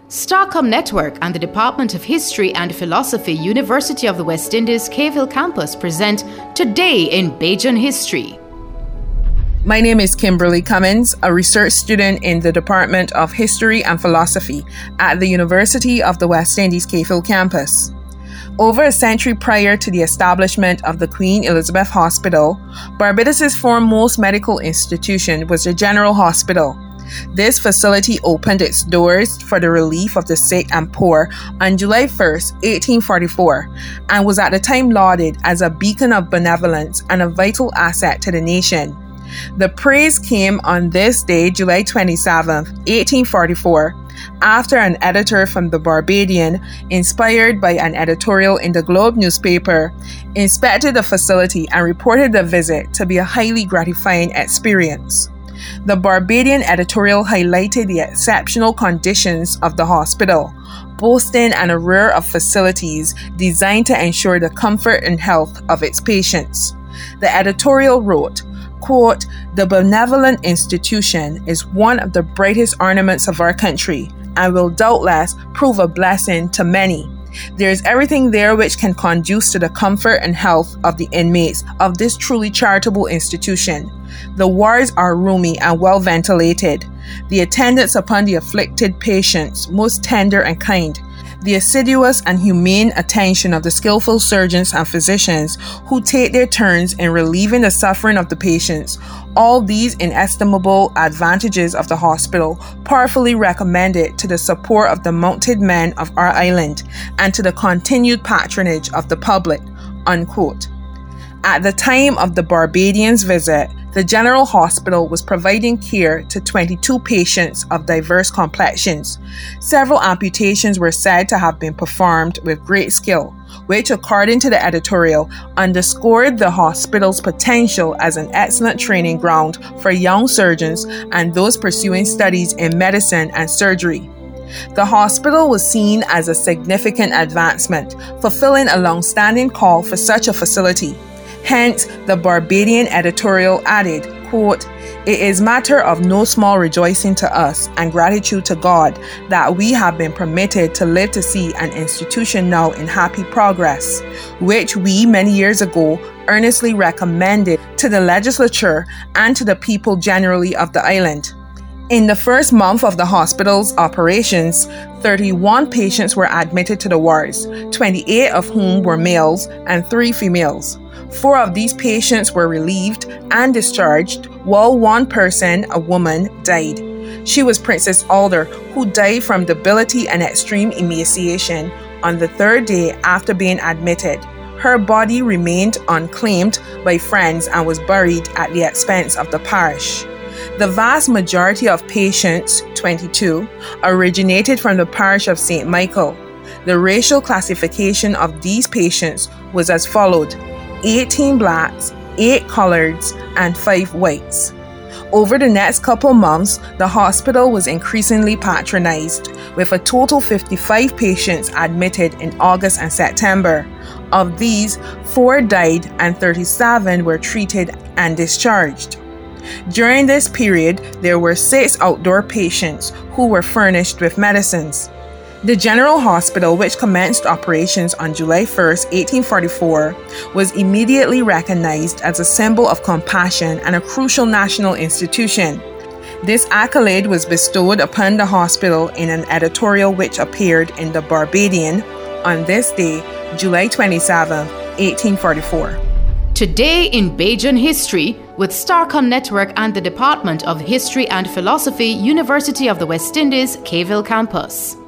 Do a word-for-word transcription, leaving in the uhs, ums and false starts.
Starcom Network and the Department of History and Philosophy, University of the West Indies, Cave Campus present Today in Bajan History. My name is Kimberly Cummins, a research student in the Department of History and Philosophy at the University of the West Indies, Cave Campus. Over a century prior to the establishment of the Queen Elizabeth Hospital, Barbados' foremost medical institution was the General Hospital. This facility opened its doors for the relief of the sick and poor on July first, eighteen forty-four, and was at the time lauded as a beacon of benevolence and a vital asset to the nation. The praise came on this day, July twenty-seventh, eighteen forty-four, after an editor from the Barbadian, inspired by an editorial in the Globe newspaper, inspected the facility and reported the visit to be a highly gratifying experience. The Barbadian editorial highlighted the exceptional conditions of the hospital, boasting an array of facilities designed to ensure the comfort and health of its patients. The editorial wrote, quote, "The benevolent institution is one of the brightest ornaments of our country and will doubtless prove a blessing to many. There is everything there which can conduce to the comfort and health of the inmates of this truly charitable institution. The wards are roomy and well ventilated. The attendants upon the afflicted patients most tender and kind. The assiduous and humane attention of the skillful surgeons and physicians who take their turns in relieving the suffering of the patients. All these inestimable advantages of the hospital powerfully recommended to the support of the mounted men of our island and to the continued patronage of the public." Unquote. At the time of the Barbadians' visit, the General Hospital was providing care to twenty-two patients of diverse complexions. Several amputations were said to have been performed with great skill, which, according to the editorial, underscored the hospital's potential as an excellent training ground for young surgeons and those pursuing studies in medicine and surgery. The hospital was seen as a significant advancement, fulfilling a long-standing call for such a facility. Hence, the Barbadian editorial added, quote, "It is matter of no small rejoicing to us and gratitude to God that we have been permitted to live to see an institution now in happy progress, which we many years ago earnestly recommended to the legislature and to the people generally of the island." In the first month of the hospital's operations, thirty-one patients were admitted to the wards, twenty-eight of whom were males and three females. Four of these patients were relieved and discharged, while one person, a woman, died. She was Princess Alder, who died from debility and extreme emaciation on the third day after being admitted. Her body remained unclaimed by friends and was buried at the expense of the parish. The vast majority of patients, twenty-two, originated from the parish of Saint Michael. The racial classification of these patients was as followed: eighteen blacks, eight coloreds, and five whites. Over the next couple months, the hospital was increasingly patronized, with a total fifty-five patients admitted in August and September. Of these, four died and thirty-seven were treated and discharged. During this period, there were six outdoor patients who were furnished with medicines. The General Hospital, which commenced operations on July first, eighteen forty-four, was immediately recognized as a symbol of compassion and a crucial national institution. This accolade was bestowed upon the hospital in an editorial which appeared in the Barbadian on this day, July twenty-seventh, eighteen forty-four. Today in Bajan History with Starcom Network and the Department of History and Philosophy, University of the West Indies, Cave Campus.